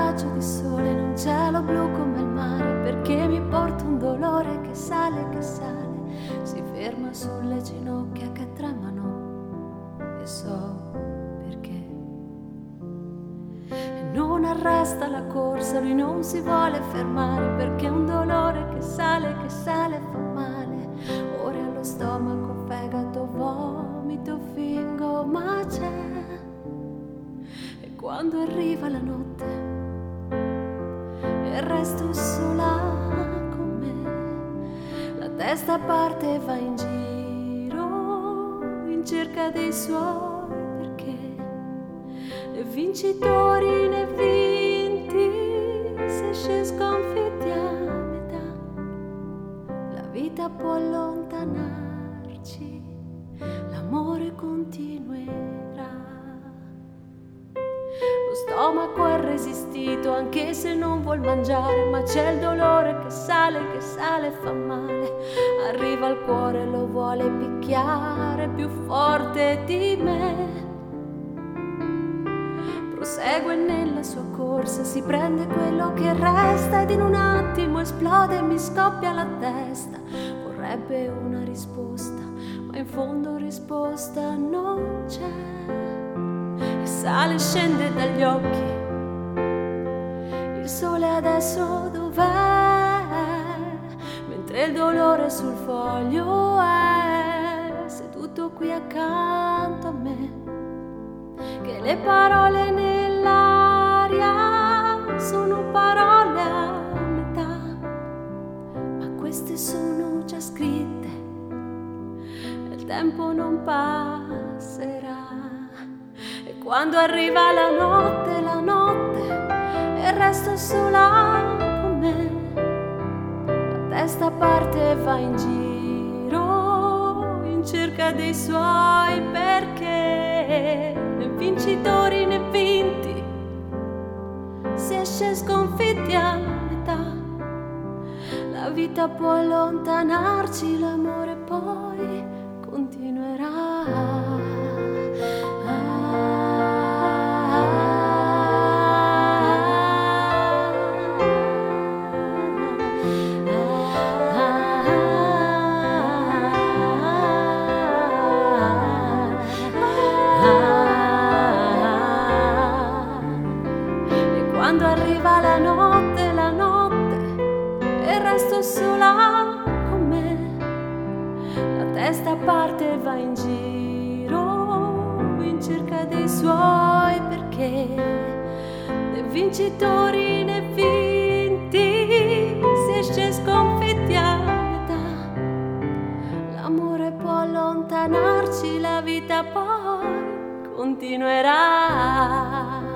raggio di sole in un cielo blu come il mare, perché mi porta un dolore che sale, si ferma sulle ginocchia che tremano, e so perché. E non arresta la corsa, lui non si vuole fermare, perché è un dolore che sale fa male. Ora allo stomaco, fegato, vomito, fingo, ma c'è. E quando arriva la notte e resto sola con me, la testa parte e va in giro in cerca dei suoi perché. Né vincitori né vinti, se esce sconfitti a metà, la vita può allontanarci, l'amore continuerà. Lo stomaco è resistito anche se non vuol mangiare, ma c'è il dolore che sale fa male. Arriva al cuore, lo vuole picchiare più forte di me. Prosegue nella sua corsa, si prende quello che resta ed in un attimo esplode e mi scoppia la testa. Vorrebbe una risposta, ma in fondo risposta non c'è. E sale e scende dagli occhi, il sole adesso dov'è? Mentre il dolore sul foglio è seduto qui accanto a me. Che le parole nell'aria sono parole a metà, ma queste sono già scritte e il tempo non passerà. E quando arriva la notte e resto sola con me, la testa parte e va in giro in cerca dei suoi perché. Né vincitori né vinti, si esce sconfitti a metà, la vita può allontanarci, l'amore poi continuerà. Quando arriva la notte e resto sola con me, la testa parte e va in giro in cerca dei suoi perché. Né vincitori né vinti, si esce sconfitti a metà, l'amore può allontanarci, la vita poi continuerà.